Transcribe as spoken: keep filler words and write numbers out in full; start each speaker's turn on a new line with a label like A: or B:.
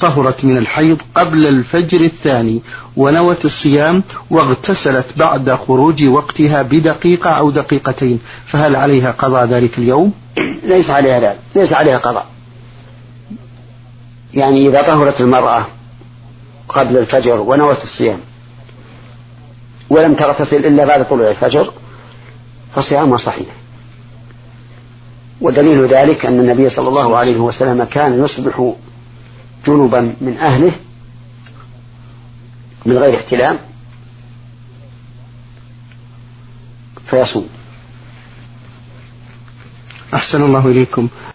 A: طهرت من الحيض قبل الفجر الثاني ونوت الصيام واغتسلت بعد خروج وقتها بدقيقة أو دقيقتين، فهل عليها قضاء ذلك اليوم؟
B: ليس عليها لا. ليس عليها قضاء. يعني إذا طهرت المرأة قبل الفجر ونوت الصيام ولم تغتسل إلا بعد طلوع الفجر فصيامها صحيح. ودليل ذلك أن النبي صلى الله عليه وسلم كان يصبح جنبا من أهله من غير احتلام فيصوم.
A: أحسن الله إليكم.